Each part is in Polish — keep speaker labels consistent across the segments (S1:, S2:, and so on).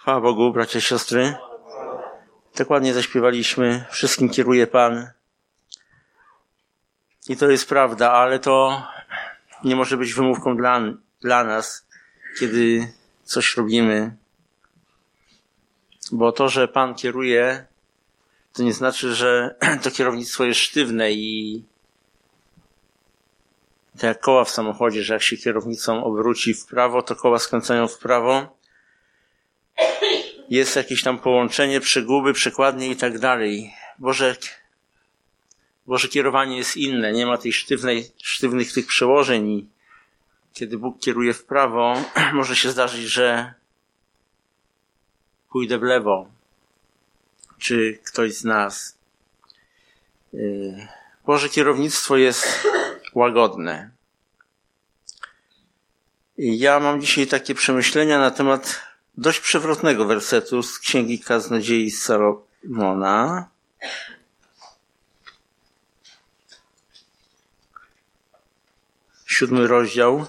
S1: Chwała Bogu, bracia i siostry. Tak ładnie zaśpiewaliśmy. Wszystkim kieruje Pan. I to jest prawda, ale to nie może być wymówką dla nas, kiedy coś robimy. Bo to, że Pan kieruje, to nie znaczy, że to kierownictwo jest sztywne i tak jak koła w samochodzie, że jak się kierownicą obróci w prawo, to koła skręcają w prawo. Jest jakieś tam połączenie, przeguby, przekładnie i tak dalej. Boże kierowanie jest inne. Nie ma tej sztywnych tych przełożeń i kiedy Bóg kieruje w prawo, może się zdarzyć, że pójdę w lewo. Czy ktoś z nas. Boże kierownictwo jest łagodne. I ja mam dzisiaj takie przemyślenia na temat dość przewrotnego wersetu z Księgi Kaznodziei Salomona. Siódmy rozdział.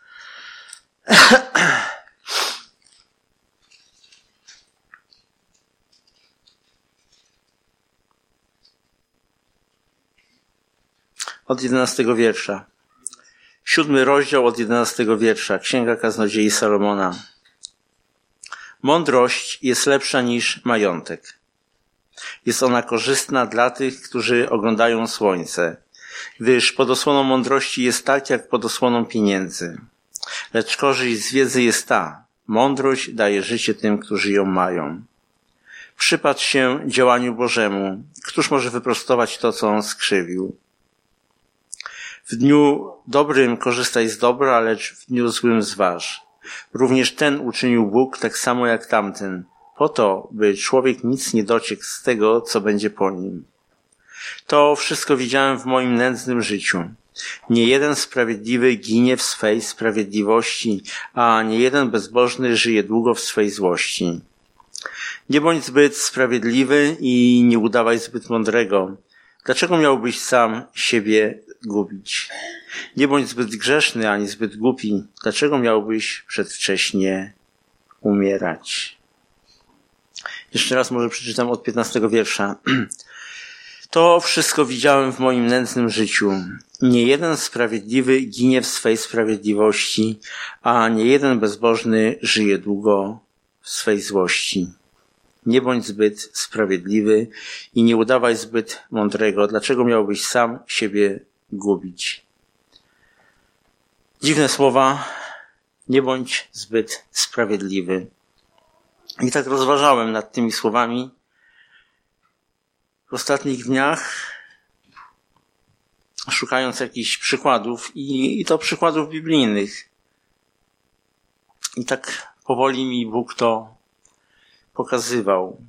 S1: Od 11 wiersza. 7 rozdział od 11 wiersza. Księga Kaznodziei Salomona. Mądrość jest lepsza niż majątek. Jest ona korzystna dla tych, którzy oglądają słońce, gdyż pod osłoną mądrości jest tak, jak pod osłoną pieniędzy. Lecz korzyść z wiedzy jest ta. Mądrość daje życie tym, którzy ją mają. Przypatrz się działaniu Bożemu. Któż może wyprostować to, co on skrzywił? W dniu dobrym korzystaj z dobra, lecz w dniu złym zważ. Również ten uczynił Bóg tak samo jak tamten, po to, by człowiek nic nie dociekł z tego, co będzie po nim. To wszystko widziałem w moim nędznym życiu. Nie jeden sprawiedliwy ginie w swej sprawiedliwości, a nie jeden bezbożny żyje długo w swej złości. Nie bądź zbyt sprawiedliwy i nie udawaj zbyt mądrego. Dlaczego miałbyś sam siebie gubić? Nie bądź zbyt grzeszny ani zbyt głupi. Dlaczego miałbyś przedwcześnie umierać? Jeszcze raz może przeczytam od 15 wiersza. To wszystko widziałem w moim nędznym życiu. Nie jeden sprawiedliwy ginie w swej sprawiedliwości, a nie jeden bezbożny żyje długo w swej złości. Nie bądź zbyt sprawiedliwy i nie udawaj zbyt mądrego. Dlaczego miałbyś sam siebie gubić? Dziwne słowa. Nie bądź zbyt sprawiedliwy. I tak rozważałem nad tymi słowami w ostatnich dniach, szukając jakichś przykładów i to przykładów biblijnych. I tak powoli mi Bóg to pokazywał.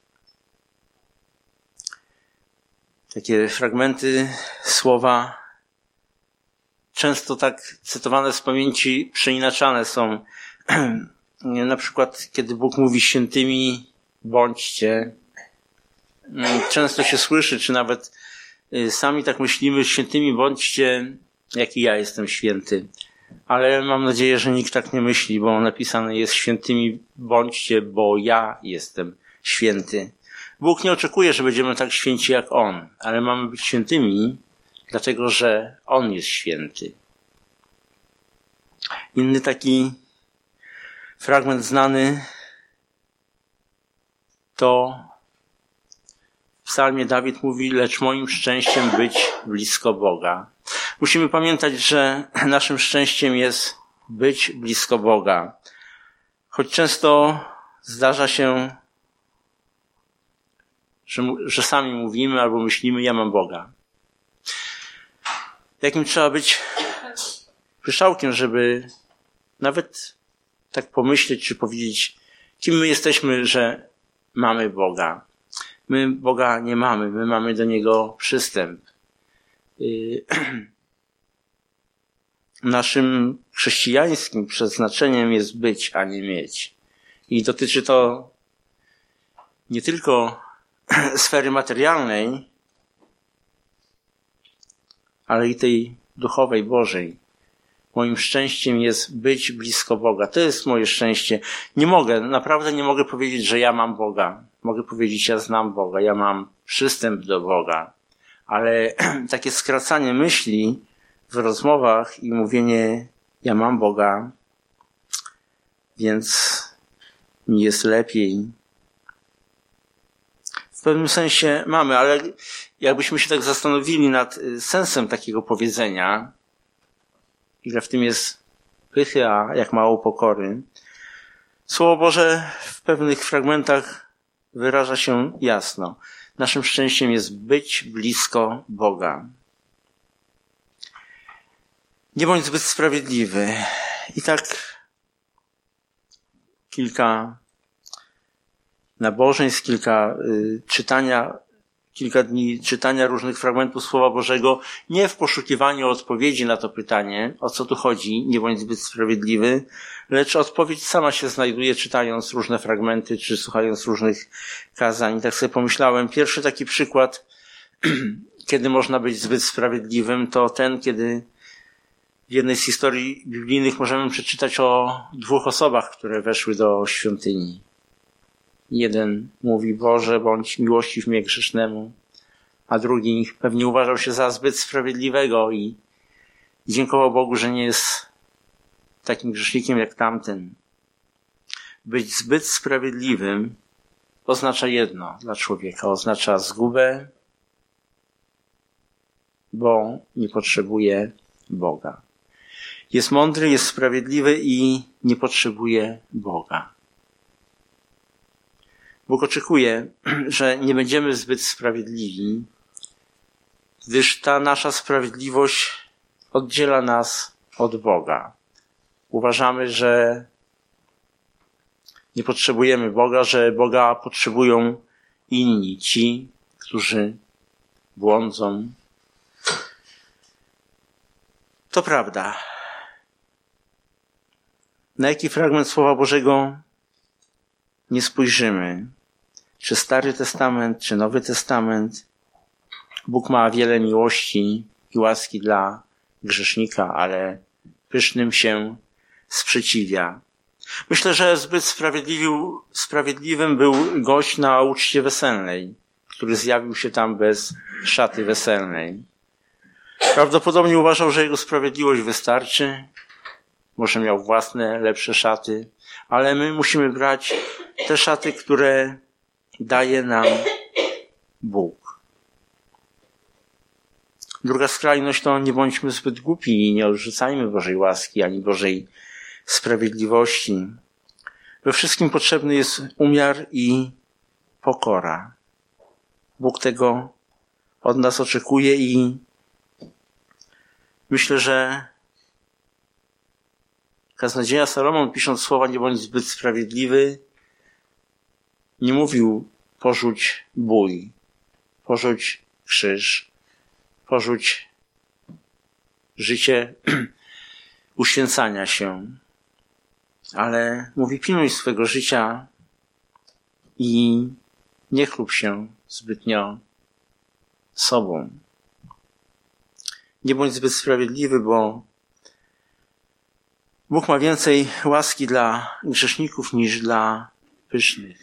S1: Takie fragmenty słowa często tak cytowane z pamięci przeinaczane są. Na przykład, kiedy Bóg mówi świętymi bądźcie, często się słyszy, czy nawet sami tak myślimy, świętymi bądźcie, jak i ja jestem święty. Ale mam nadzieję, że nikt tak nie myśli, bo napisane jest świętymi bądźcie, bo ja jestem święty. Bóg nie oczekuje, że będziemy tak święci jak On, ale mamy być świętymi, dlatego że On jest święty. Inny taki fragment znany to w psalmie Dawid mówi, lecz moim szczęściem być blisko Boga. Musimy pamiętać, że naszym szczęściem jest być blisko Boga. Choć często zdarza się, że sami mówimy albo myślimy, ja mam Boga. Jakim trzeba być pyszałkiem, żeby nawet tak pomyśleć, czy powiedzieć, kim my jesteśmy, że mamy Boga. My Boga nie mamy, my mamy do Niego przystęp. Naszym chrześcijańskim przeznaczeniem jest być, a nie mieć. I dotyczy to nie tylko sfery materialnej, ale i tej duchowej, Bożej. Moim szczęściem jest być blisko Boga. To jest moje szczęście. Naprawdę nie mogę powiedzieć, że ja mam Boga. Mogę powiedzieć, ja znam Boga, ja mam przystęp do Boga. Ale takie skracanie myśli w rozmowach i mówienie, ja mam Boga, więc mi jest lepiej. W pewnym sensie mamy, ale jakbyśmy się tak zastanowili nad sensem takiego powiedzenia, ile w tym jest pychy, a jak mało pokory. Słowo Boże w pewnych fragmentach wyraża się jasno. Naszym szczęściem jest być blisko Boga. Nie bądź zbyt sprawiedliwy. I tak kilka nabożeństw, kilka dni czytania różnych fragmentów Słowa Bożego, nie w poszukiwaniu odpowiedzi na to pytanie, o co tu chodzi, nie bądź zbyt sprawiedliwy, lecz odpowiedź sama się znajduje, czytając różne fragmenty, czy słuchając różnych kazań. Tak sobie pomyślałem, pierwszy taki przykład, kiedy można być zbyt sprawiedliwym, to ten, kiedy w jednej z historii biblijnych możemy przeczytać o 2 osobach, które weszły do świątyni. Jeden mówi, Boże, bądź miłościw mnie grzesznemu, a drugi pewnie uważał się za zbyt sprawiedliwego i dziękował Bogu, że nie jest takim grzesznikiem jak tamten. Być zbyt sprawiedliwym oznacza jedno dla człowieka. Oznacza zgubę, bo nie potrzebuje Boga. Jest mądry, jest sprawiedliwy i nie potrzebuje Boga. Bóg oczekuje, że nie będziemy zbyt sprawiedliwi, gdyż ta nasza sprawiedliwość oddziela nas od Boga. Uważamy, że nie potrzebujemy Boga, że Boga potrzebują inni, ci, którzy błądzą. To prawda. Na jaki fragment Słowa Bożego nie spojrzymy, czy Stary Testament, czy Nowy Testament, Bóg ma wiele miłości i łaski dla grzesznika, ale pysznym się sprzeciwia. Myślę, że zbyt sprawiedliwym był gość na uczcie weselnej, który zjawił się tam bez szaty weselnej. Prawdopodobnie uważał, że jego sprawiedliwość wystarczy, może miał własne, lepsze szaty, ale my musimy brać te szaty, które daje nam Bóg. Druga skrajność to nie bądźmy zbyt głupi i nie odrzucajmy Bożej łaski ani Bożej sprawiedliwości. We wszystkim potrzebny jest umiar i pokora. Bóg tego od nas oczekuje i myślę, że kaznodzieja Salomon, pisząc słowa nie bądź zbyt sprawiedliwy, nie mówił porzuć bój, porzuć krzyż, porzuć życie uświęcania się, ale mówi pilnuj swego życia i nie chlub się zbytnio sobą. Nie bądź zbyt sprawiedliwy, bo Bóg ma więcej łaski dla grzeszników niż dla pysznych.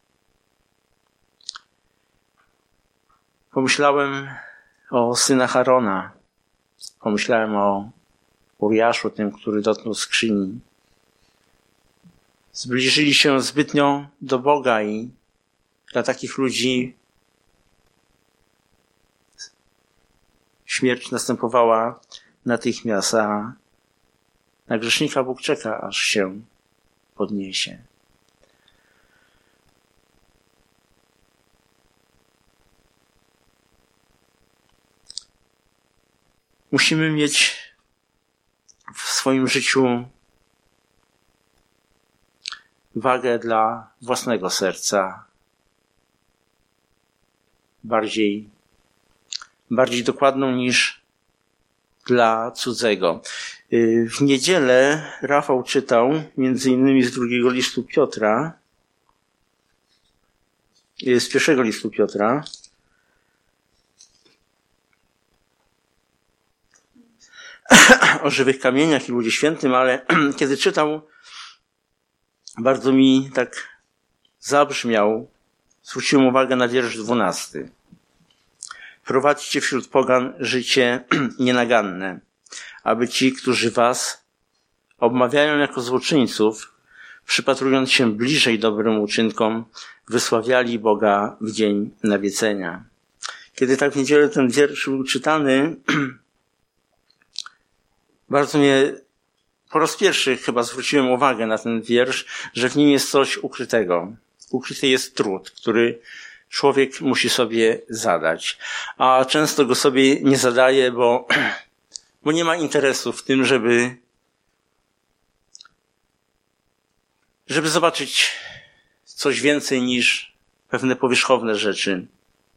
S1: Pomyślałem o synach Arona. Pomyślałem o Uriaszu, tym, który dotknął skrzyni. Zbliżyli się zbytnio do Boga i dla takich ludzi śmierć następowała natychmiast, a na grzesznika Bóg czeka, aż się podniesie. Musimy mieć w swoim życiu wagę dla własnego serca, bardziej dokładną niż dla cudzego. W niedzielę Rafał czytał między innymi z drugiego listu Piotra, z pierwszego listu Piotra, o żywych kamieniach i Ludzie Świętym, ale kiedy czytał, bardzo mi tak zabrzmiał, zwróciłem uwagę na wiersz 12. Prowadźcie wśród pogan życie nienaganne, aby ci, którzy was obmawiają jako złoczyńców, przypatrując się bliżej dobrym uczynkom, wysławiali Boga w dzień nawiedzenia. Kiedy tak w niedzielę ten wiersz był czytany, bardzo mnie po raz pierwszy chyba zwróciłem uwagę na ten wiersz, że w nim jest coś ukrytego. Ukryty jest trud, który człowiek musi sobie zadać. A często go sobie nie zadaje, bo nie ma interesu w tym, żeby zobaczyć coś więcej niż pewne powierzchowne rzeczy.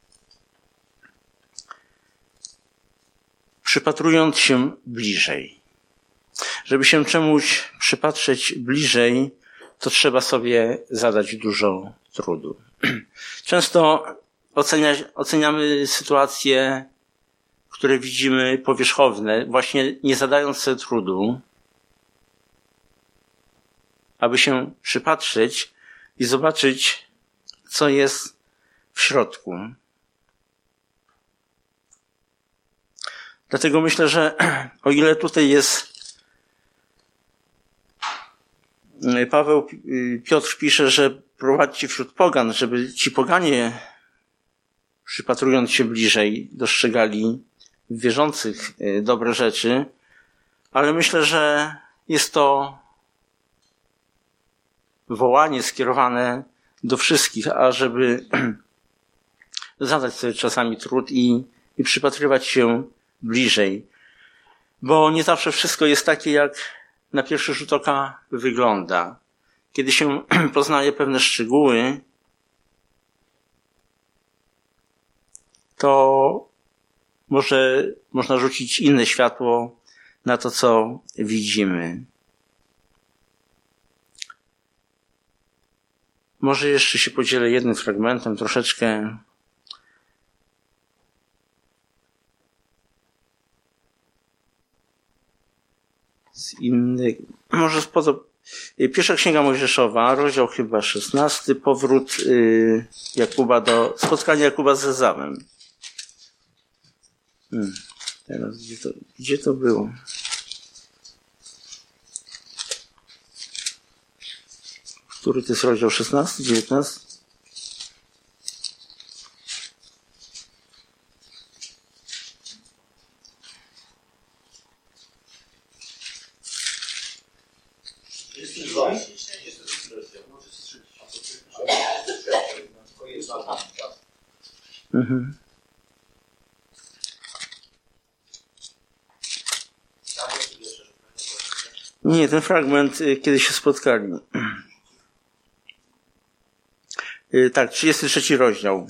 S1: Przypatrując się bliżej. Żeby się czemuś przypatrzeć bliżej, to trzeba sobie zadać dużo trudu. Często oceniamy sytuacje, które widzimy powierzchowne, właśnie nie zadając sobie trudu, aby się przypatrzeć i zobaczyć, co jest w środku. Dlatego myślę, że o ile tutaj jest Piotr pisze, że prowadźcie wśród pogan, żeby ci poganie, przypatrując się bliżej, dostrzegali w wierzących dobre rzeczy, ale myślę, że jest to wołanie skierowane do wszystkich, ażeby zadać sobie czasami trud i przypatrywać się bliżej. Bo nie zawsze wszystko jest takie, jak na pierwszy rzut oka wygląda. Kiedy się poznaje pewne szczegóły, to można rzucić inne światło na to, co widzimy. Może jeszcze się podzielę jednym fragmentem, troszeczkę z innych. Może Pierwsza Księga Mojżeszowa, rozdział chyba 16, powrót spotkanie Jakuba z Ezawem. Teraz gdzie to było? Który to jest rozdział 16, 19? Mhm. Nie, ten fragment, kiedy się spotkali. Tak, 33 rozdział.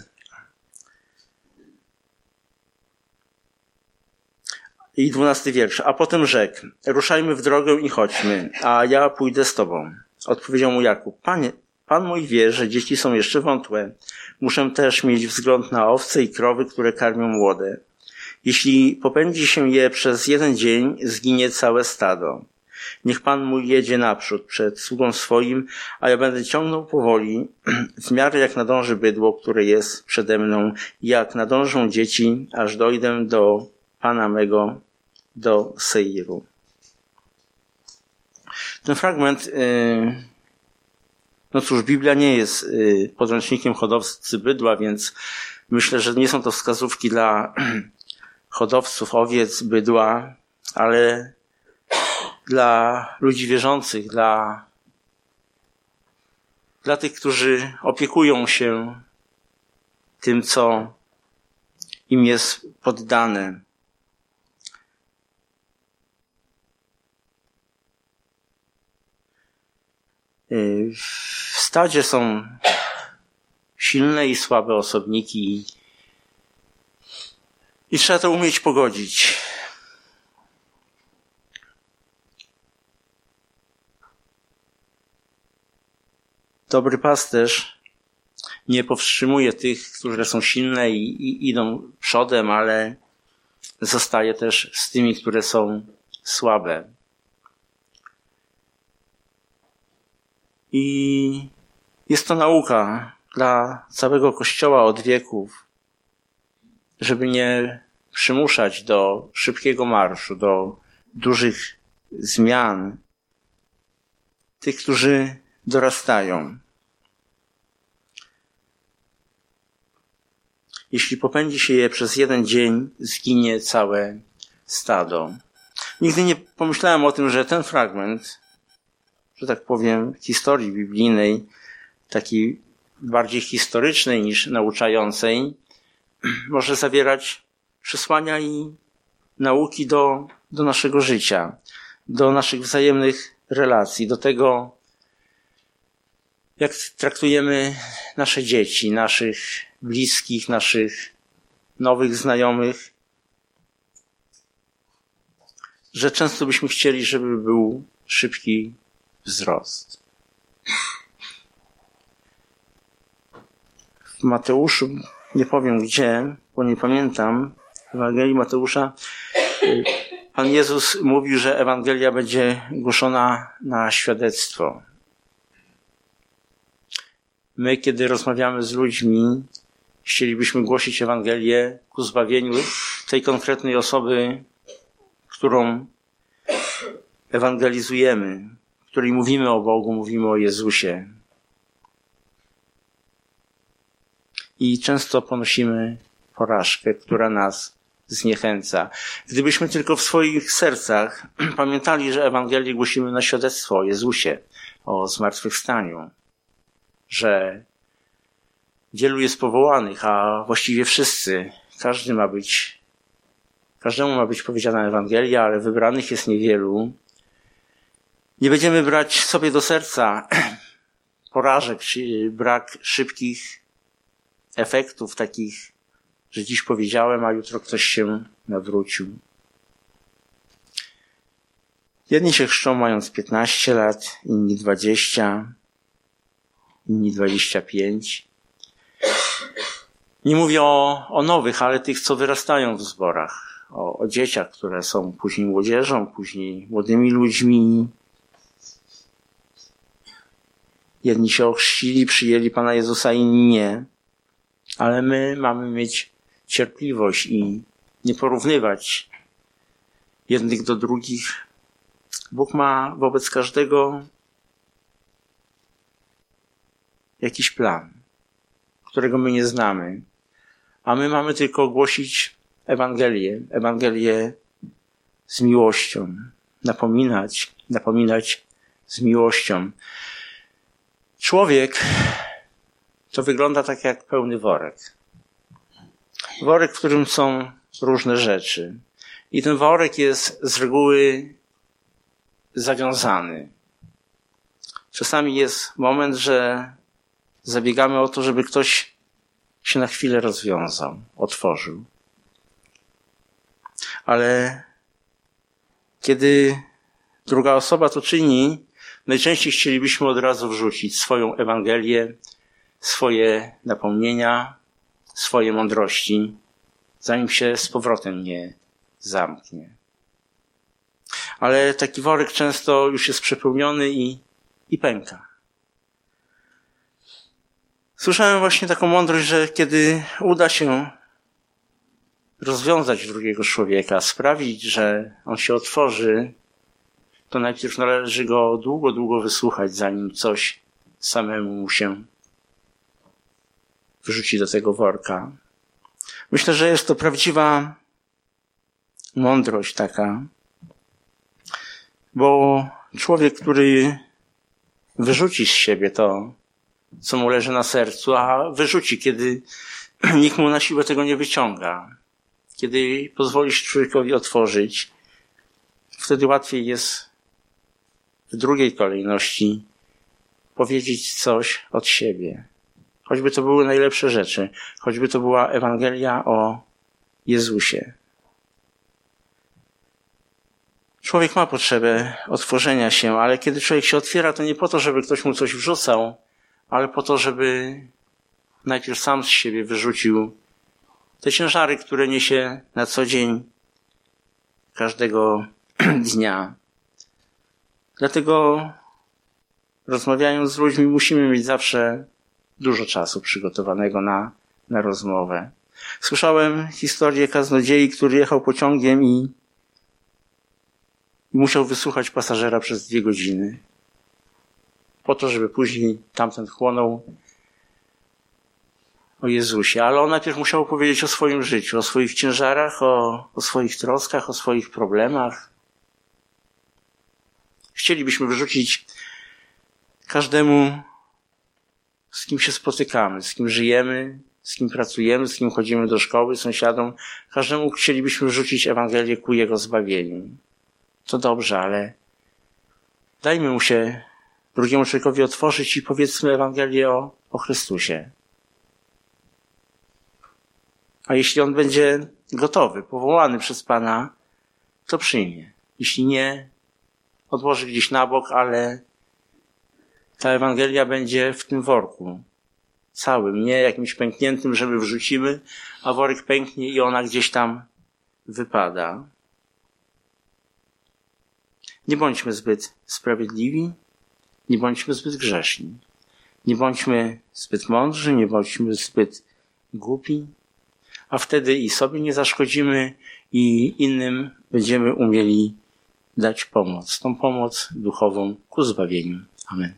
S1: I 12 wiersz. A potem rzekł: ruszajmy w drogę i chodźmy, a ja pójdę z tobą. Odpowiedział mu Jakub: Panie, Pan mój wie, że dzieci są jeszcze wątłe. Muszę też mieć wzgląd na owce i krowy, które karmią młode. Jeśli popędzi się je przez jeden dzień, zginie całe stado. Niech Pan mój jedzie naprzód przed sługą swoim, a ja będę ciągnął powoli, w miarę jak nadąży bydło, które jest przede mną, jak nadążą dzieci, aż dojdę do Pana mego, do Seiru. Ten fragment, no cóż, Biblia nie jest podręcznikiem hodowcy bydła, więc myślę, że nie są to wskazówki dla hodowców owiec, bydła, ale dla ludzi wierzących, dla tych, którzy opiekują się tym, co im jest poddane. W stadzie są silne i słabe osobniki i trzeba to umieć pogodzić. Dobry pasterz nie powstrzymuje tych, które są silne i idą przodem, ale zostaje też z tymi, które są słabe. I jest to nauka dla całego Kościoła od wieków, żeby nie przymuszać do szybkiego marszu, do dużych zmian tych, którzy dorastają. Jeśli popędzi się je przez jeden dzień, zginie całe stado. Nigdy nie pomyślałem o tym, że ten fragment, że tak powiem, historii biblijnej, takiej bardziej historycznej niż nauczającej, może zawierać przesłania i nauki do naszego życia, do naszych wzajemnych relacji, do tego, jak traktujemy nasze dzieci, naszych bliskich, naszych nowych znajomych, że często byśmy chcieli, żeby był szybki wzrost. W Mateuszu, nie powiem gdzie, bo nie pamiętam, w Ewangelii Mateusza Pan Jezus mówił, że Ewangelia będzie głoszona na świadectwo. My, kiedy rozmawiamy z ludźmi, chcielibyśmy głosić Ewangelię ku zbawieniu tej konkretnej osoby, którą ewangelizujemy, której mówimy o Bogu, mówimy o Jezusie. I często ponosimy porażkę, która nas zniechęca. Gdybyśmy tylko w swoich sercach pamiętali, że Ewangelię głosimy na świadectwo o Jezusie, o zmartwychwstaniu, że wielu jest powołanych, a właściwie wszyscy, każdemu ma być powiedziana Ewangelia, ale wybranych jest niewielu. Nie będziemy brać sobie do serca porażek, czy brak szybkich efektów takich, że dziś powiedziałem, a jutro ktoś się nawrócił. Jedni się chrzczą mając 15 lat, inni 20, inni 25. Nie mówię o nowych, ale tych, co wyrastają w zborach. O dzieciach, które są później młodzieżą, później młodymi ludźmi. Jedni się ochrzcili, przyjęli Pana Jezusa, inni nie. Ale my mamy mieć cierpliwość i nie porównywać jednych do drugich. Bóg ma wobec każdego jakiś plan, którego my nie znamy. A my mamy tylko głosić Ewangelię z miłością. Napominać z miłością. Człowiek to wygląda tak jak pełny worek. Worek, w którym są różne rzeczy. I ten worek jest z reguły zawiązany. Czasami jest moment, że zabiegamy o to, żeby ktoś się na chwilę rozwiązał, otworzył. Ale kiedy druga osoba to czyni, najczęściej chcielibyśmy od razu wrzucić swoją Ewangelię, swoje napomnienia, swoje mądrości, zanim się z powrotem nie zamknie. Ale taki worek często już jest przepełniony i pęka. Słyszałem właśnie taką mądrość, że kiedy uda się rozwiązać drugiego człowieka, sprawić, że on się otworzy, to najpierw należy go długo wysłuchać, zanim coś samemu mu się wrzuci do tego worka. Myślę, że jest to prawdziwa mądrość taka, bo człowiek, który wyrzuci z siebie to, co mu leży na sercu, a wyrzuci, kiedy nikt mu na siłę tego nie wyciąga. Kiedy pozwolisz człowiekowi otworzyć, wtedy łatwiej jest w drugiej kolejności powiedzieć coś od siebie. Choćby to były najlepsze rzeczy, choćby to była Ewangelia o Jezusie. Człowiek ma potrzebę otworzenia się, ale kiedy człowiek się otwiera, to nie po to, żeby ktoś mu coś wrzucał, ale po to, żeby najpierw sam z siebie wyrzucił te ciężary, które niesie na co dzień każdego dnia. Dlatego rozmawiając z ludźmi musimy mieć zawsze dużo czasu przygotowanego na rozmowę. Słyszałem historię kaznodziei, który jechał pociągiem i musiał wysłuchać pasażera przez 2 godziny. Po to, żeby później tamten chłonął o Jezusie. Ale on najpierw musiał powiedzieć o swoim życiu, o swoich ciężarach, o swoich troskach, o swoich problemach. Chcielibyśmy wyrzucić każdemu, z kim się spotykamy, z kim żyjemy, z kim pracujemy, z kim chodzimy do szkoły, sąsiadom. Każdemu chcielibyśmy wrzucić Ewangelię ku jego zbawieniu. To dobrze, ale dajmy mu się drugiemu człowiekowi otworzyć i powiedzmy Ewangelię o Chrystusie. A jeśli on będzie gotowy, powołany przez Pana, to przyjmie. Jeśli nie, odłoży gdzieś na bok, ale ta Ewangelia będzie w tym worku całym, nie jakimś pękniętym, żeby wrzucimy, a worek pęknie i ona gdzieś tam wypada. Nie bądźmy zbyt sprawiedliwi, nie bądźmy zbyt grzeszni. Nie bądźmy zbyt mądrzy, nie bądźmy zbyt głupi, a wtedy i sobie nie zaszkodzimy i innym będziemy umieli dać pomoc. Tą pomoc duchową ku zbawieniu. Amen.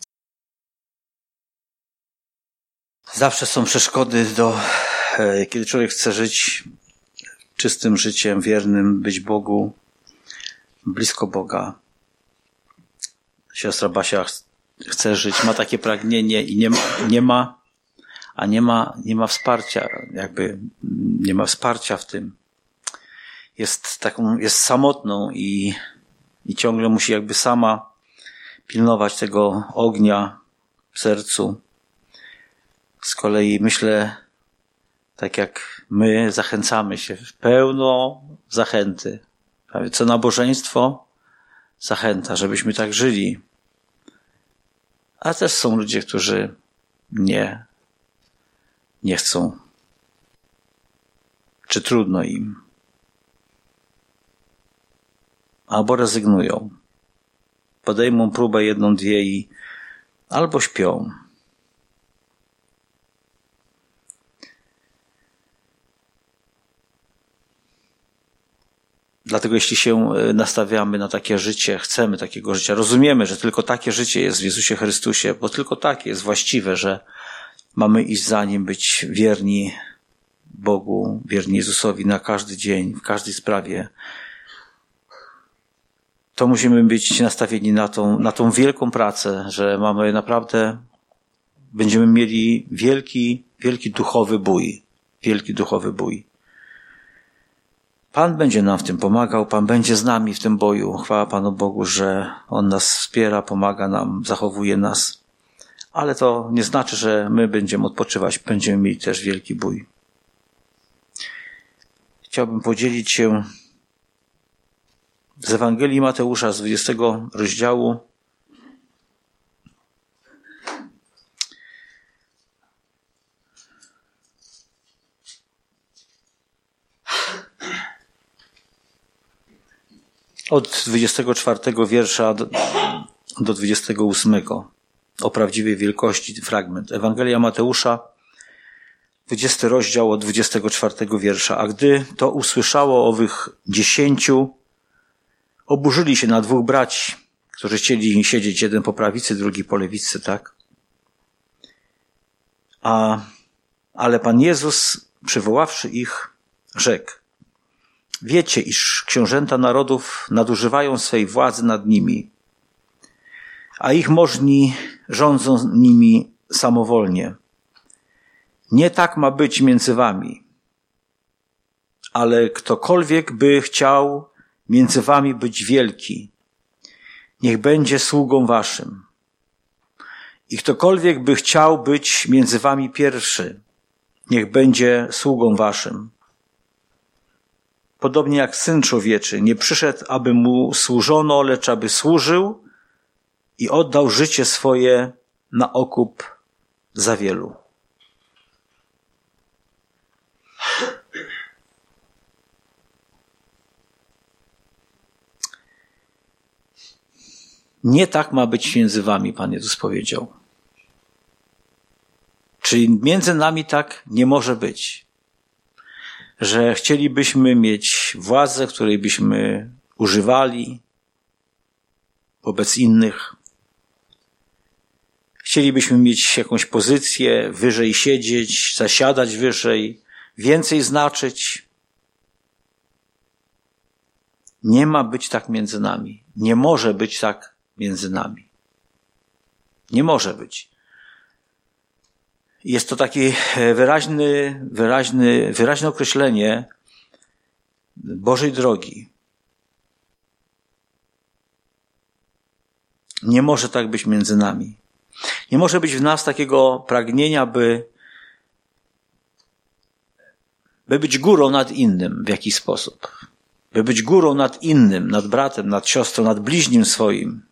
S2: Zawsze są przeszkody kiedy człowiek chce żyć czystym życiem, wiernym, być Bogu, blisko Boga. Siostra Basia chce żyć, ma takie pragnienie i nie ma wsparcia, nie ma wsparcia w tym. Jest samotną i ciągle musi sama pilnować tego ognia w sercu. Z kolei myślę, tak jak my zachęcamy się, pełno zachęty. Co nabożeństwo zachęta, żebyśmy tak żyli. A też są ludzie, którzy nie chcą. Czy trudno im. Albo rezygnują. Podejmą próbę 1, 2 i albo śpią. Dlatego jeśli się nastawiamy na takie życie, chcemy takiego życia, rozumiemy, że tylko takie życie jest w Jezusie Chrystusie, bo tylko takie jest właściwe, że mamy iść za Nim, być wierni Bogu, wierni Jezusowi na każdy dzień, w każdej sprawie, to musimy być nastawieni na tą wielką pracę, że mamy naprawdę, będziemy mieli wielki duchowy bój. Wielki duchowy bój. Pan będzie nam w tym pomagał, Pan będzie z nami w tym boju. Chwała Panu Bogu, że On nas wspiera, pomaga nam, zachowuje nas. Ale to nie znaczy, że my będziemy odpoczywać, będziemy mieli też wielki bój. Chciałbym podzielić się z Ewangelii Mateusza z 20 rozdziału. Od 24 wiersza do 28. O prawdziwej wielkości fragment. Ewangelia Mateusza, 20 rozdział od 24 wiersza. A gdy to usłyszało owych 10, oburzyli się na 2 braci, którzy chcieli siedzieć jeden po prawicy, drugi po lewicy, tak? Ale Pan Jezus, przywoławszy ich, rzekł: wiecie, iż książęta narodów nadużywają swej władzy nad nimi, a ich możni rządzą nimi samowolnie. Nie tak ma być między wami, ale ktokolwiek by chciał między wami być wielki, niech będzie sługą waszym. I ktokolwiek by chciał być między wami pierwszy, niech będzie sługą waszym. Podobnie jak Syn Człowieczy nie przyszedł, aby mu służono, lecz aby służył i oddał życie swoje na okup za wielu. Nie tak ma być między wami, Pan Jezus powiedział. Czyli między nami tak nie może być. Że chcielibyśmy mieć władzę, której byśmy używali wobec innych. Chcielibyśmy mieć jakąś pozycję, wyżej siedzieć, zasiadać wyżej, więcej znaczyć. Nie ma być tak między nami. Nie może być tak między nami. Nie może być. Jest to takie wyraźne określenie Bożej drogi. Nie może tak być między nami. Nie może być w nas takiego pragnienia, by być górą nad innym w jakiś sposób. By być górą nad innym, nad bratem, nad siostrą, nad bliźnim swoim.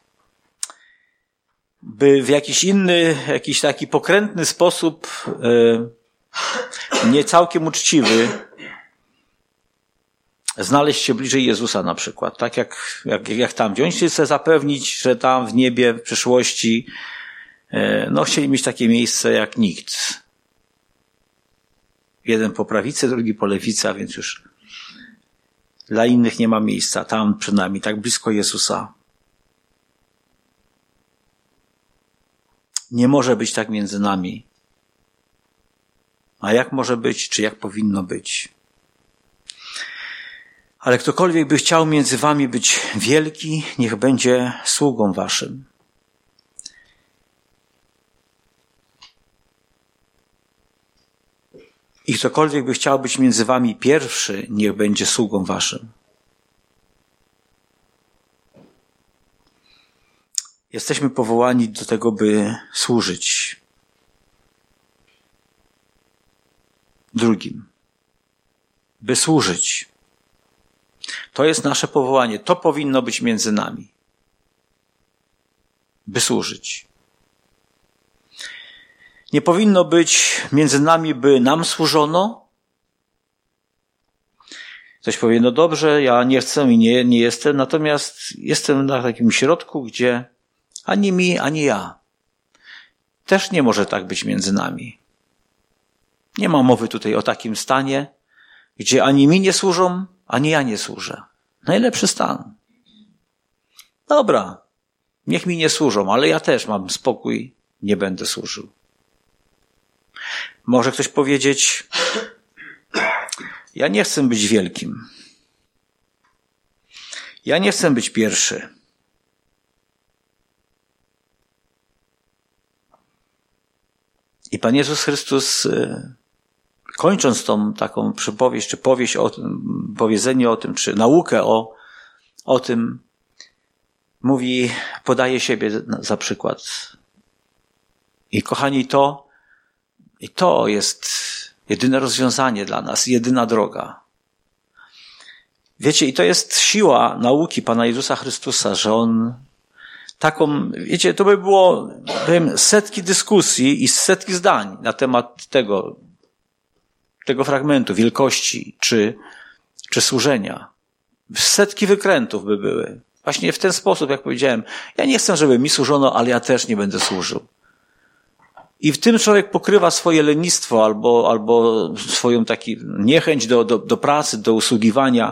S2: By w jakiś inny, jakiś taki pokrętny sposób, nie całkiem uczciwy, znaleźć się bliżej Jezusa na przykład. Tak jak tamci. Oni chcieli sobie zapewnić, że tam w niebie, w przyszłości, chcieli mieć takie miejsce jak nikt. Jeden po prawicy, drugi po lewicy, a więc już dla innych nie ma miejsca. Tam przed nami, tak blisko Jezusa. Nie może być tak między nami. A jak może być, czy jak powinno być? Ale ktokolwiek by chciał między wami być wielki, niech będzie sługą waszym. I ktokolwiek by chciał być między wami pierwszy, niech będzie sługą waszym. Jesteśmy powołani do tego, by służyć drugim. By służyć. To jest nasze powołanie. To powinno być między nami. By służyć. Nie powinno być między nami, by nam służono. Ktoś powie, no dobrze, ja nie chcę i nie jestem, natomiast jestem na takim środku, gdzie ani mi, ani ja. Też nie może tak być między nami. Nie ma mowy tutaj o takim stanie, gdzie ani mi nie służą, ani ja nie służę. Najlepszy stan. Dobra, niech mi nie służą, ale ja też mam spokój, nie będę służył. Może ktoś powiedzieć, ja nie chcę być wielkim. Ja nie chcę być pierwszy. I Pan Jezus Chrystus, kończąc tą taką przypowieść, czy powieść o tym, powiedzenie o tym, czy naukę o tym, mówi, podaje siebie za przykład. I kochani, to jest jedyne rozwiązanie dla nas, jedyna droga. Wiecie, i to jest siła nauki Pana Jezusa Chrystusa, że On taką, wiecie, to by było, powiem, setki dyskusji i setki zdań na temat tego fragmentu, wielkości czy służenia. Setki wykrętów by były. Właśnie w ten sposób, jak powiedziałem, ja nie chcę, żeby mi służono, ale ja też nie będę służył. I w tym człowiek pokrywa swoje lenistwo albo swoją taki niechęć do pracy, do usługiwania.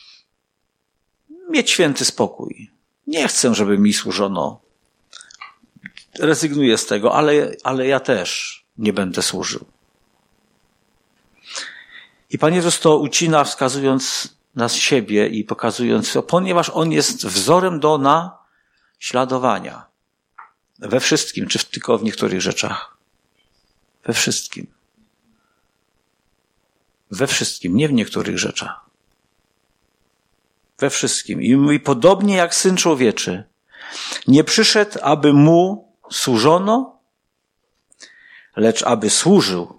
S2: Mieć święty spokój. Nie chcę, żeby mi służono. Rezygnuję z tego, ale ja też nie będę służył. I Pan Jezus to ucina, wskazując na siebie i pokazując, ponieważ On jest wzorem do naśladowania. We wszystkim, czy tylko w niektórych rzeczach? We wszystkim. We wszystkim, nie w niektórych rzeczach. We wszystkim. I mówi, podobnie jak Syn Człowieczy, nie przyszedł, aby Mu służono, lecz aby służył.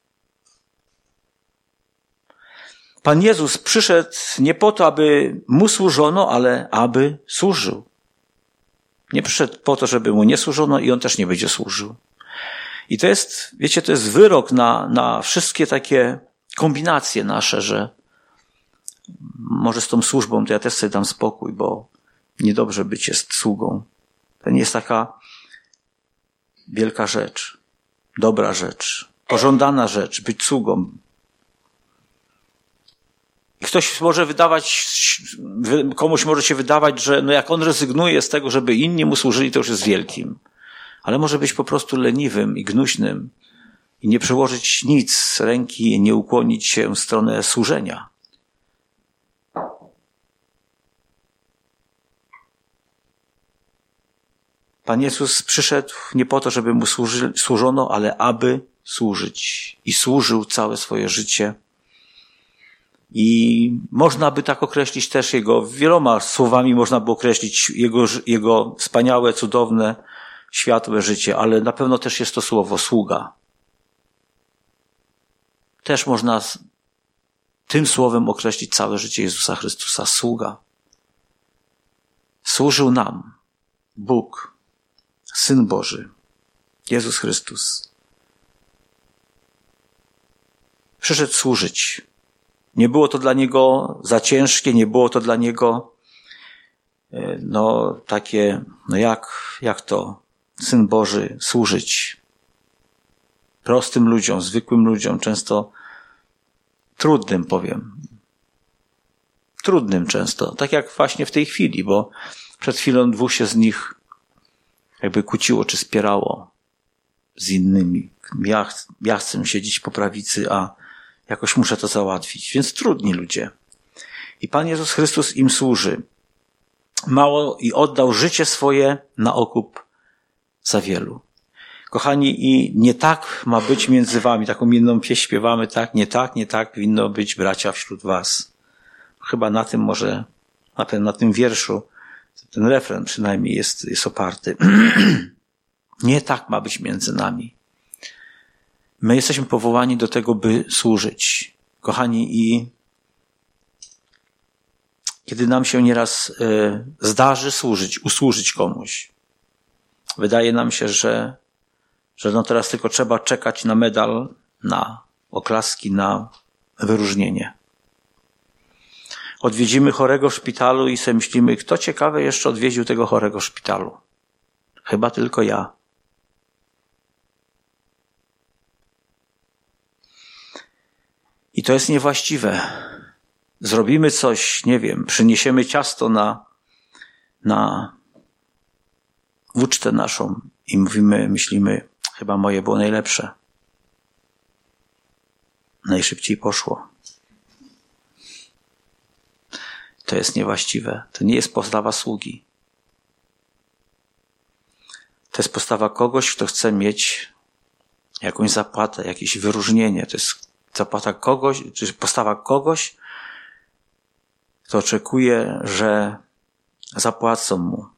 S2: Pan Jezus przyszedł nie po to, aby Mu służono, ale aby służył. Nie przyszedł po to, żeby Mu nie służono i On też nie będzie służył. I to jest, wiecie, to jest wyrok na wszystkie takie kombinacje nasze, że może z tą służbą to ja też sobie dam spokój, bo Niedobrze być jest sługą. To nie jest taka wielka rzecz, dobra rzecz, pożądana rzecz, być sługą. Ktoś może komuś może się wydawać, że jak on rezygnuje z tego, żeby inni mu służyli, to już jest wielkim. Ale może być po prostu leniwym i gnuśnym i nie przyłożyć nic z ręki, nie ukłonić się w stronę służenia. Pan Jezus przyszedł nie po to, żeby mu służono, ale aby służyć. I służył całe swoje życie. I można by tak określić też wieloma słowami można by określić jego wspaniałe, cudowne, światłe życie, ale na pewno też jest to słowo sługa. Też można tym słowem określić całe życie Jezusa Chrystusa. Sługa. Służył nam Bóg, Syn Boży, Jezus Chrystus. Przyszedł służyć. Nie było to dla Niego za ciężkie, nie było to dla Niego takie, jak to Syn Boży służyć prostym ludziom, zwykłym ludziom, często trudnym, powiem. Trudnym często, tak jak właśnie w tej chwili, bo przed chwilą dwóch się z nich jakby kłóciło czy spierało z innymi. Ja chcę siedzieć po prawicy, a jakoś muszę to załatwić. Więc trudni ludzie. I Pan Jezus Chrystus im służy. Mało i oddał życie swoje na okup za wielu. Kochani, i nie tak ma być między wami. Taką jedną pieśń śpiewamy, tak, nie tak winno być bracia wśród was. Chyba na tym może, na tym wierszu, ten refren przynajmniej jest oparty. Nie tak ma być między nami. My jesteśmy powołani do tego, by służyć. Kochani, i kiedy nam się nieraz zdarzy usłużyć komuś, wydaje nam się, że teraz tylko trzeba czekać na medal, na oklaski, na wyróżnienie. Odwiedzimy chorego w szpitalu i sobie myślimy, kto ciekawe jeszcze odwiedził tego chorego w szpitalu? Chyba tylko ja. I to jest niewłaściwe. Zrobimy coś, nie wiem, przyniesiemy ciasto na ucztę naszą i myślimy, chyba moje było najlepsze. Najszybciej poszło. To jest niewłaściwe. To nie jest postawa sługi. To jest postawa kogoś, kto chce mieć jakąś zapłatę, jakieś wyróżnienie. To jest zapłata kogoś, czy postawa kogoś, kto oczekuje, że zapłacą mu.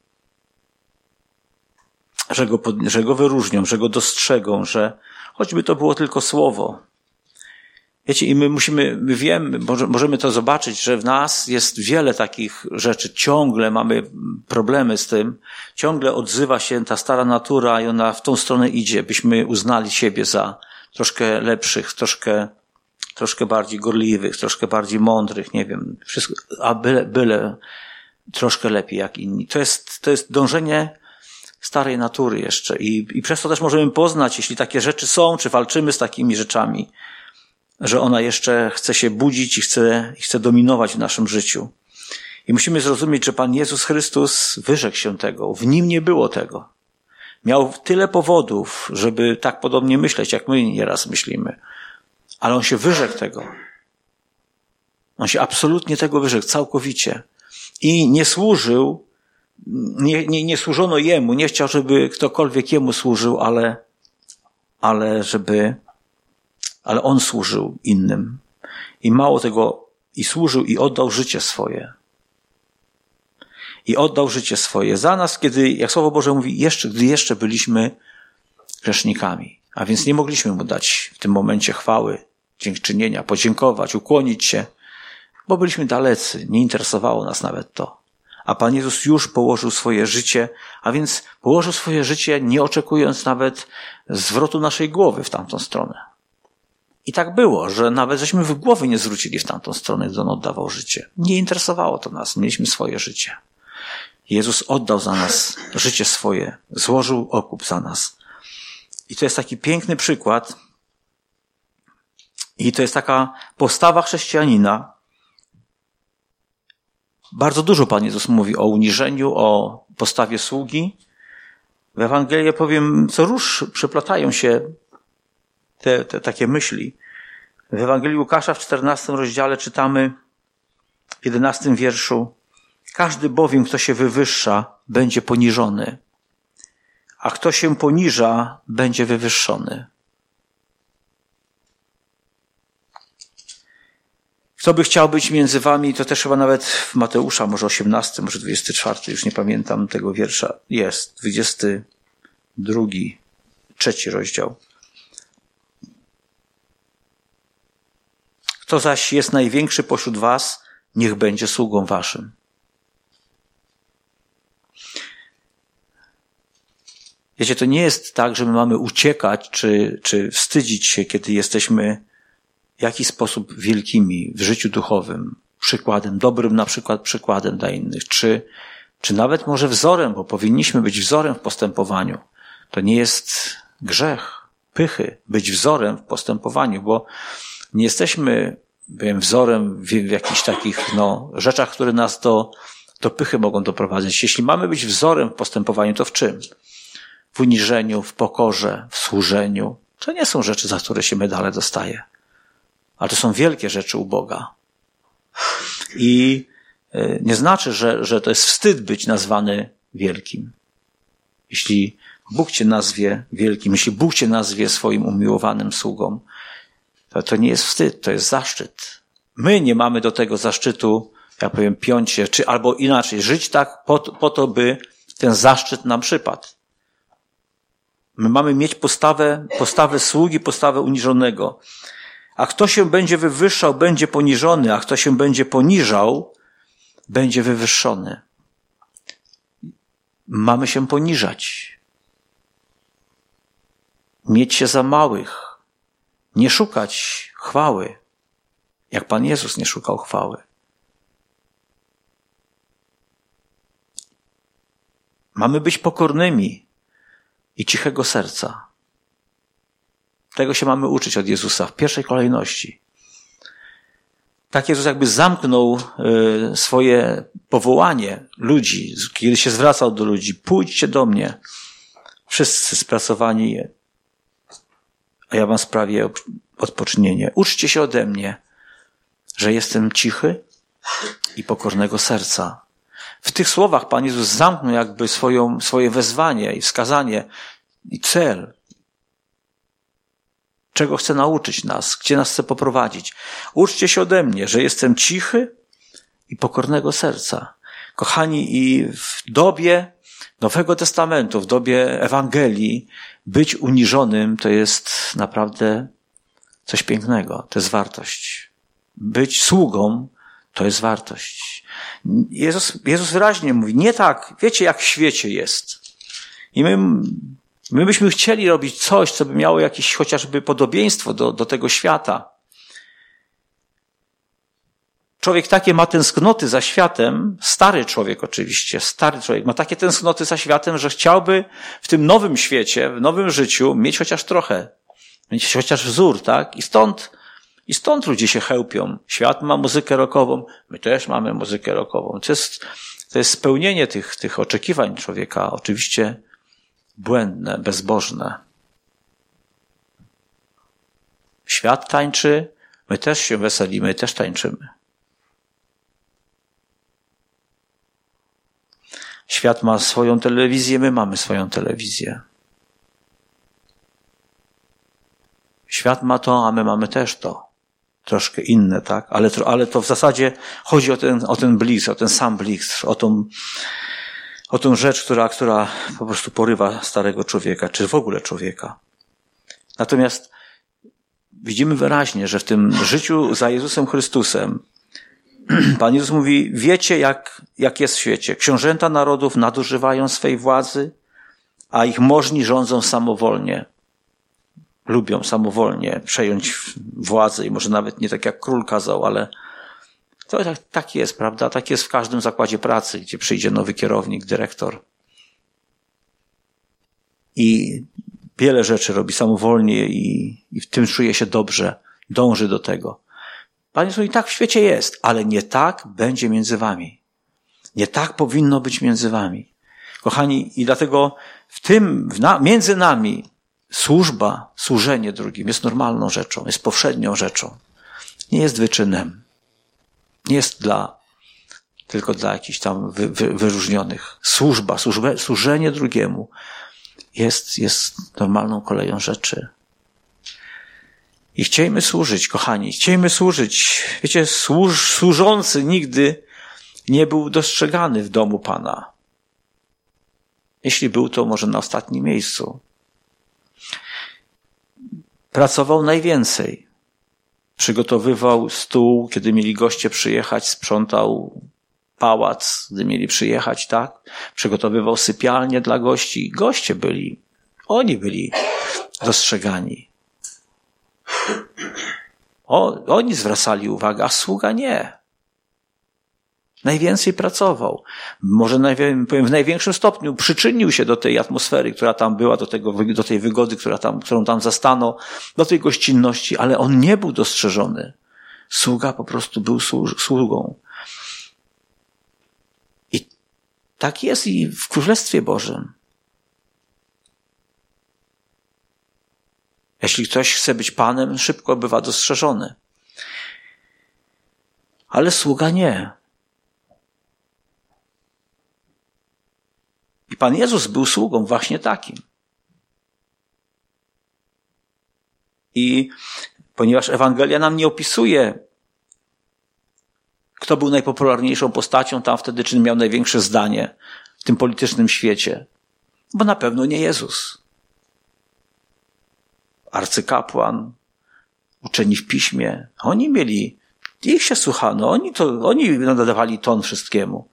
S2: Że go wyróżnią, że go dostrzegą, że choćby to było tylko słowo. Wiecie, i my możemy to zobaczyć, że w nas jest wiele takich rzeczy. Ciągle mamy problemy z tym. Ciągle odzywa się ta stara natura i ona w tą stronę idzie, byśmy uznali siebie za troszkę lepszych, troszkę bardziej gorliwych, troszkę bardziej mądrych, nie wiem, wszystko, a byle troszkę lepiej jak inni. To jest dążenie starej natury jeszcze i przez to też możemy poznać, jeśli takie rzeczy są, czy walczymy z takimi rzeczami, że ona jeszcze chce się budzić i chce dominować w naszym życiu. I musimy zrozumieć, że Pan Jezus Chrystus wyrzekł się tego. W Nim nie było tego. Miał tyle powodów, żeby tak podobnie myśleć, jak my nieraz myślimy. Ale On się wyrzekł tego. On się absolutnie tego wyrzekł, całkowicie. I nie służył, nie służono Jemu, nie chciał, żeby ktokolwiek Jemu służył, ale On służył innym. I mało tego, i służył, i oddał życie swoje. I oddał życie swoje za nas, kiedy, jak Słowo Boże mówi, gdy jeszcze byliśmy grzesznikami. A więc nie mogliśmy Mu dać w tym momencie chwały, dziękczynienia, podziękować, ukłonić się, bo byliśmy dalecy, nie interesowało nas nawet to. A Pan Jezus już położył swoje życie, a więc położył swoje życie, nie oczekując nawet zwrotu naszej głowy w tamtą stronę. I tak było, że nawet żeśmy w głowy nie zwrócili w tamtą stronę, gdy On oddawał życie. Nie interesowało to nas, mieliśmy swoje życie. Jezus oddał za nas życie swoje, złożył okup za nas. I to jest taki piękny przykład i to jest taka postawa chrześcijanina. Bardzo dużo Pan Jezus mówi o uniżeniu, o postawie sługi. W Ewangelii, powiem, co róż przeplatają się te takie myśli. W Ewangelii Łukasza w 14 rozdziale czytamy w 11 wierszu: każdy bowiem, kto się wywyższa, będzie poniżony, a kto się poniża, będzie wywyższony. Kto by chciał być między wami, to też chyba nawet w Mateusza, może 18, może 24, już nie pamiętam tego wiersza, jest 22, 3 rozdział. Kto zaś jest największy pośród was, niech będzie sługą waszym. Wiecie, to nie jest tak, że my mamy uciekać czy wstydzić się, kiedy jesteśmy w jakiś sposób wielkimi w życiu duchowym, przykładem, dobrym na przykład przykładem dla innych, czy nawet może wzorem, bo powinniśmy być wzorem w postępowaniu. To nie jest grzech, pychy, być wzorem w postępowaniu, bo nie jesteśmy wzorem w jakichś takich rzeczach, które nas do pychy mogą doprowadzić. Jeśli mamy być wzorem w postępowaniu, to w czym? W uniżeniu, w pokorze, w służeniu. To nie są rzeczy, za które się medale dostaje. Ale to są wielkie rzeczy u Boga. I nie znaczy, że to jest wstyd być nazwany wielkim. Jeśli Bóg cię nazwie wielkim, jeśli Bóg cię nazwie swoim umiłowanym sługą, to nie jest wstyd, to jest zaszczyt. My nie mamy do tego zaszczytu, ja powiem, piąć się, albo inaczej, żyć tak po to, by ten zaszczyt nam przypadł. My mamy mieć postawę sługi, postawę uniżonego. A kto się będzie wywyższał, będzie poniżony, a kto się będzie poniżał, będzie wywyższony. Mamy się poniżać. Mieć się za małych. Nie szukać chwały, jak Pan Jezus nie szukał chwały. Mamy być pokornymi i cichego serca. Tego się mamy uczyć od Jezusa w pierwszej kolejności. Tak Jezus jakby zamknął swoje powołanie ludzi, kiedy się zwracał do ludzi. Pójdźcie do mnie, wszyscy spracowani, a ja wam sprawię odpocznienie. Uczcie się ode mnie, że jestem cichy i pokornego serca. W tych słowach Pan Jezus zamknął jakby swoje wezwanie i wskazanie i cel. Czego chce nauczyć nas, gdzie nas chce poprowadzić. Uczcie się ode mnie, że jestem cichy i pokornego serca. Kochani, i w dobie Nowego Testamentu, w dobie Ewangelii, być uniżonym to jest naprawdę coś pięknego. To jest wartość. Być sługą to jest wartość. Jezus wyraźnie mówi, nie tak, wiecie jak w świecie jest. I my byśmy chcieli robić coś, co by miało jakieś chociażby podobieństwo do tego świata. Człowiek takie ma tęsknoty za światem, stary człowiek oczywiście, stary człowiek ma takie tęsknoty za światem, że chciałby w tym nowym świecie, w nowym życiu mieć chociaż trochę, mieć chociaż wzór, tak? I stąd ludzie się chełpią. Świat ma muzykę rockową, my też mamy muzykę rockową. To jest spełnienie tych oczekiwań człowieka, oczywiście błędne, bezbożne. Świat tańczy, my też się weselimy, też tańczymy. Świat ma swoją telewizję, my mamy swoją telewizję. Świat ma to, a my mamy też to. Troszkę inne, tak? Ale to w zasadzie chodzi o ten blisk, o ten sam blisk, o tą rzecz, która po prostu porywa starego człowieka, czy w ogóle człowieka. Natomiast widzimy wyraźnie, że w tym życiu za Jezusem Chrystusem Pan Jezus mówi, wiecie jak jest w świecie. Książęta narodów nadużywają swej władzy, a ich możni rządzą samowolnie. Lubią samowolnie przejąć władzę i może nawet nie tak jak król kazał, ale To tak jest, prawda? Tak jest w każdym zakładzie pracy, gdzie przyjdzie nowy kierownik, dyrektor. I wiele rzeczy robi samowolnie i w tym czuje się dobrze, dąży do tego. Panie Jezu, i tak w świecie jest, ale nie tak będzie między wami. Nie tak powinno być między wami. Kochani, i dlatego między nami służba, służenie drugim jest normalną rzeczą, jest powszednią rzeczą. Nie jest wyczynem. Nie jest tylko dla jakichś tam wyróżnionych. Służenie drugiemu jest normalną koleją rzeczy. I chciejmy służyć, kochani, chciejmy służyć. Wiecie, służący nigdy nie był dostrzegany w domu Pana. Jeśli był, to może na ostatnim miejscu. Pracował najwięcej. Przygotowywał stół, kiedy mieli goście przyjechać, sprzątał pałac, gdy mieli przyjechać, tak? Przygotowywał sypialnię dla gości. Goście oni byli dostrzegani. Oni zwracali uwagę, a sługa nie. Najwięcej pracował. Może w największym stopniu przyczynił się do tej atmosfery, która tam była, do tej wygody, którą tam zastano, do tej gościnności, ale on nie był dostrzeżony. Sługa po prostu był sługą. I tak jest i w Królestwie Bożym. Jeśli ktoś chce być Panem, szybko bywa dostrzeżony. Ale sługa nie. I Pan Jezus był sługą właśnie takim. I ponieważ Ewangelia nam nie opisuje, kto był najpopularniejszą postacią tam wtedy, czy miał największe zdanie w tym politycznym świecie, bo na pewno nie Jezus. Arcykapłan, uczeni w piśmie, ich się słuchano, oni nadawali ton wszystkiemu.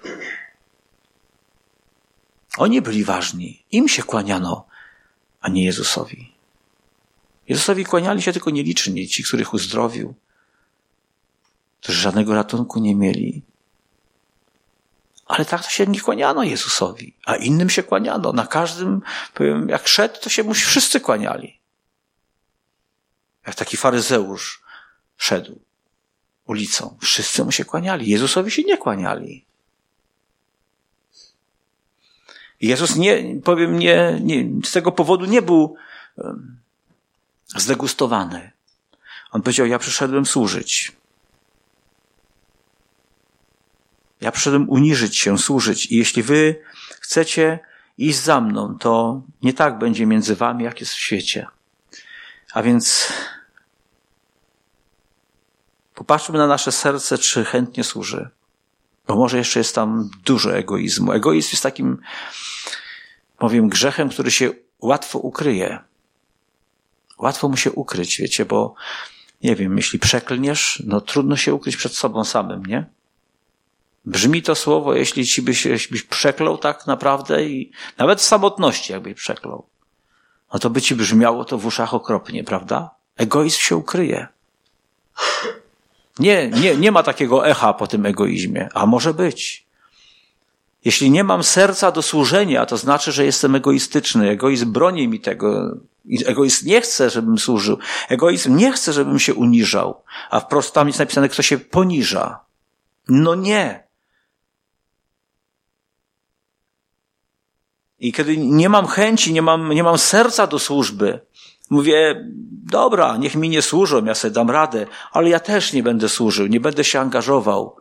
S2: Oni byli ważni. Im się kłaniano, a nie Jezusowi. Jezusowi kłaniali się tylko nieliczni, ci, których uzdrowił, którzy żadnego ratunku nie mieli. Ale tak to się nie kłaniano Jezusowi, a innym się kłaniano. Na każdym, jak szedł, to się mu wszyscy kłaniali. Jak taki faryzeusz szedł ulicą, wszyscy mu się kłaniali. Jezusowi się nie kłaniali. Jezus z tego powodu nie był zdegustowany. On powiedział, ja przyszedłem służyć. Ja przyszedłem uniżyć się, służyć. I jeśli wy chcecie iść za mną, to nie tak będzie między wami, jak jest w świecie. A więc popatrzmy na nasze serce, czy chętnie służy. Bo może jeszcze jest tam dużo egoizmu. Egoizm jest takim, powiem, grzechem, który się łatwo ukryje. Łatwo mu się ukryć, wiecie, bo nie wiem, jeśli przeklniesz, no trudno się ukryć przed sobą samym, nie? Brzmi to słowo, jeśli byś przeklął tak naprawdę i nawet w samotności jakbyś przeklął, no to by ci brzmiało to w uszach okropnie, prawda? Egoizm się ukryje. Nie ma takiego echa po tym egoizmie, a może być. Jeśli nie mam serca do służenia, to znaczy, że jestem egoistyczny. Egoizm broni mi tego. Egoizm nie chce, żebym służył. Egoizm nie chce, żebym się uniżał. A wprost tam jest napisane, kto się poniża. No nie. I kiedy nie mam chęci, nie mam serca do służby, mówię, dobra, niech mi nie służą, ja sobie dam radę, ale ja też nie będę służył, nie będę się angażował.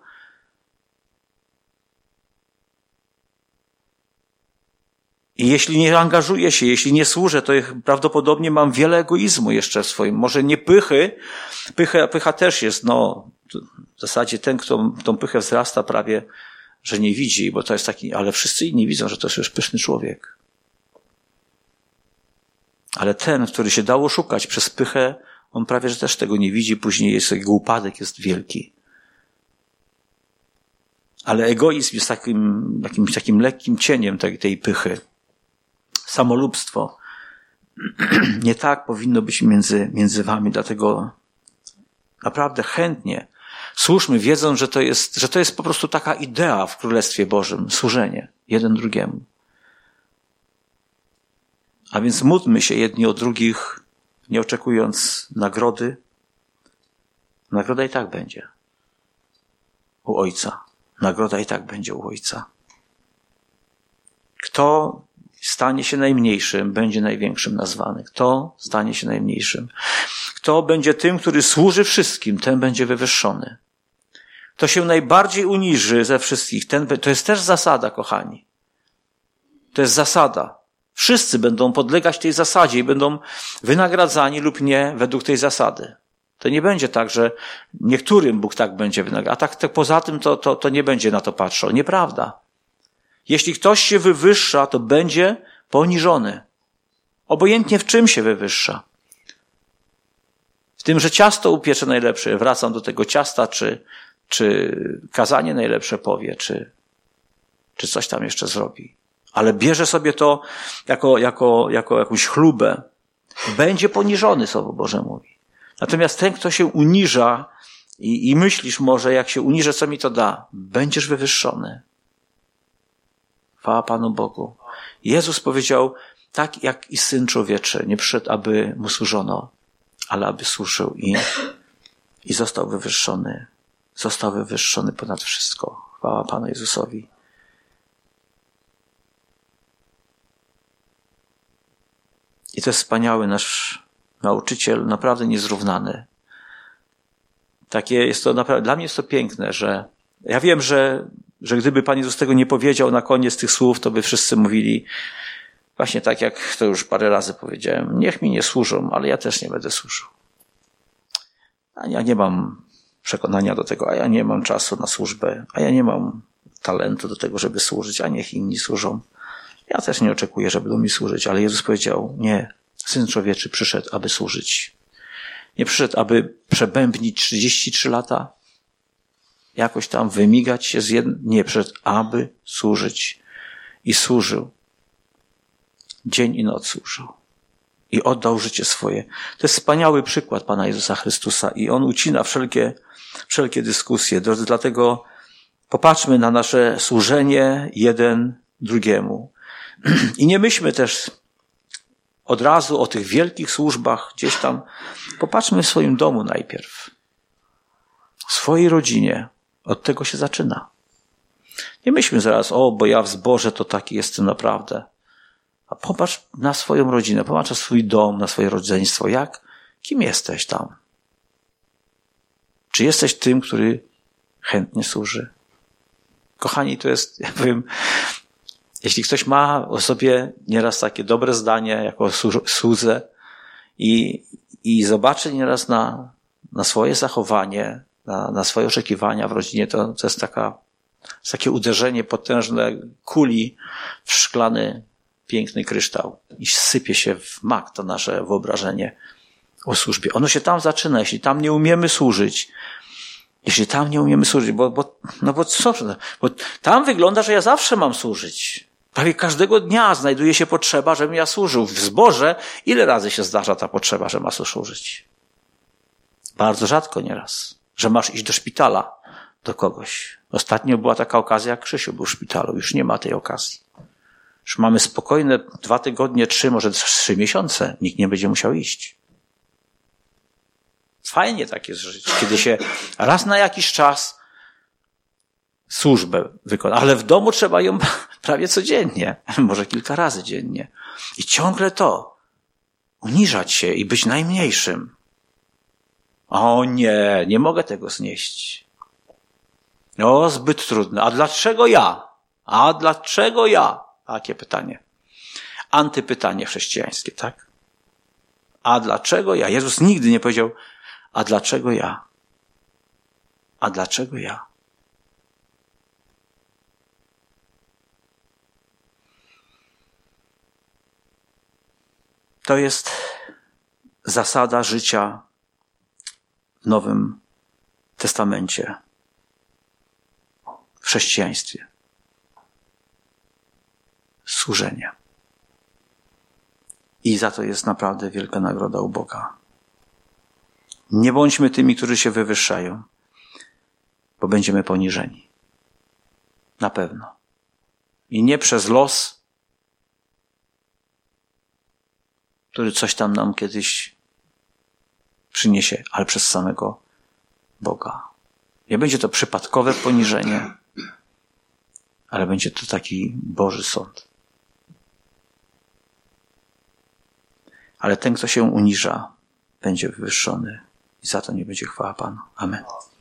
S2: I jeśli nie angażuję się, jeśli nie służę, to prawdopodobnie mam wiele egoizmu jeszcze w swoim. Może nie pychy. Pycha też jest, w zasadzie ten, kto tą pychę wzrasta prawie, że nie widzi, bo to jest taki, ale wszyscy inni widzą, że to jest już pyszny człowiek. Ale ten, który się dało szukać przez pychę, on prawie, że też tego nie widzi, później jego upadek jest wielki. Ale egoizm jest takim lekkim cieniem tej pychy. Samolubstwo. Nie tak powinno być między wami, dlatego naprawdę chętnie Służmy, wiedząc, że to jest po prostu taka idea w Królestwie Bożym, służenie jeden drugiemu. A więc módlmy się jedni o drugich, nie oczekując nagrody. Nagroda i tak będzie u Ojca. Nagroda i tak będzie u Ojca. Kto stanie się najmniejszym, będzie największym nazwany. Kto stanie się najmniejszym? Kto będzie tym, który służy wszystkim, ten będzie wywyższony. Kto się najbardziej uniży ze wszystkich, to jest też zasada, kochani. To jest zasada. Wszyscy będą podlegać tej zasadzie i będą wynagradzani lub nie według tej zasady. To nie będzie tak, że niektórym Bóg tak będzie wynagradzał, a tak poza tym to nie będzie na to patrzył. Nieprawda. Jeśli ktoś się wywyższa, to będzie poniżony. Obojętnie w czym się wywyższa. W tym, że ciasto upiecze najlepsze, wracam do tego ciasta, czy kazanie najlepsze powie, czy coś tam jeszcze zrobi. Ale bierze sobie to jako jakąś chlubę. Będzie poniżony, Słowo Boże mówi. Natomiast ten, kto się uniża i myślisz może, jak się uniżę, co mi to da, będziesz wywyższony. Chwała Panu Bogu. Jezus powiedział, tak jak i Syn Człowieczy nie przyszedł, aby mu służono, ale aby służył i został wywyższony. Został wywyższony ponad wszystko. Chwała Panu Jezusowi. I to jest wspaniały nasz nauczyciel, naprawdę niezrównany. Takie jest to naprawdę, dla mnie jest to piękne, że ja wiem, że gdyby Pan Jezus tego nie powiedział na koniec tych słów, to by wszyscy mówili właśnie tak, jak to już parę razy powiedziałem. Niech mi nie służą, ale ja też nie będę służył. A ja nie mam przekonania do tego, a ja nie mam czasu na służbę, a ja nie mam talentu do tego, żeby służyć, a niech inni służą. Ja też nie oczekuję, że będą mi służyć, ale Jezus powiedział, nie, Syn Człowieczy przyszedł, aby służyć. Nie przyszedł, aby przebębnić 33 lata, jakoś tam wymigać się z jednym. Nie, przyszedł, aby służyć. I służył. Dzień i noc służył. I oddał życie swoje. To jest wspaniały przykład Pana Jezusa Chrystusa i On ucina wszelkie dyskusje. Dlatego popatrzmy na nasze służenie jeden drugiemu. I nie myślmy też od razu o tych wielkich służbach gdzieś tam. Popatrzmy w swoim domu najpierw. W swojej rodzinie. Od tego się zaczyna. Nie myślmy zaraz, bo ja w zborze to taki jestem naprawdę. A popatrz na swoją rodzinę, popatrz na swój dom, na swoje rodzeństwo. Kim jesteś tam? Czy jesteś tym, który chętnie służy? Kochani, to jest, ja powiem, jeśli ktoś ma o sobie nieraz takie dobre zdanie, jako słudze i zobaczy nieraz na swoje zachowanie, na swoje oczekiwania w rodzinie, to jest takie uderzenie potężne kuli w szklany, piękny kryształ i sypie się w mak to nasze wyobrażenie o służbie. Ono się tam zaczyna, jeśli tam nie umiemy służyć, bo tam wygląda, że ja zawsze mam służyć. Prawie każdego dnia znajduje się potrzeba, żebym ja służył. W zborze ile razy się zdarza ta potrzeba, że masz służyć? Bardzo rzadko nieraz. Że masz iść do szpitala do kogoś. Ostatnio była taka okazja, jak Krzysiu był w szpitalu. Już nie ma tej okazji. Już mamy spokojne 2 tygodnie, 3, może 3 miesiące. Nikt nie będzie musiał iść. Fajnie tak jest żyć, kiedy się raz na jakiś czas służbę wykona. Ale w domu trzeba ją prawie codziennie. Może kilka razy dziennie. I ciągle to. Uniżać się i być najmniejszym. O nie mogę tego znieść. Zbyt trudne. A dlaczego ja? Takie pytanie. Antypytanie chrześcijańskie, tak? A dlaczego ja? Jezus nigdy nie powiedział, a dlaczego ja? A dlaczego ja? To jest zasada życia w Nowym Testamencie, w chrześcijaństwie. Służenie. I za to jest naprawdę wielka nagroda u Boga. Nie bądźmy tymi, którzy się wywyższają. bo będziemy poniżeni. Na pewno. I nie przez los, który coś tam nam kiedyś przyniesie, ale przez samego Boga. Nie będzie to przypadkowe poniżenie, ale będzie to taki Boży sąd. Ale ten, kto się uniża, będzie wywyższony i za to nie będzie chwała Panu. Amen.